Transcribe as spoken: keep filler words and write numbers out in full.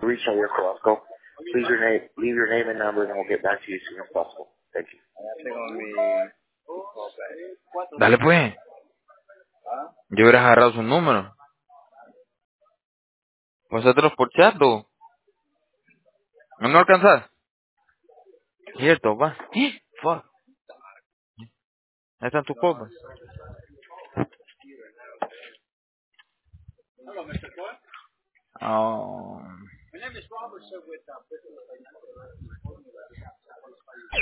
reached Javier Carrasco. Please your name, leave your name and number, and we'll get back to you as soon as possible. Thank you. Ya tengo mi... Dale pues. Yo hubiera agarrado su número. Pásátelos por chat, ¿no? ¿No me alcanzas? Cierto, va. Fuck. Ahí están tus copas. Oh.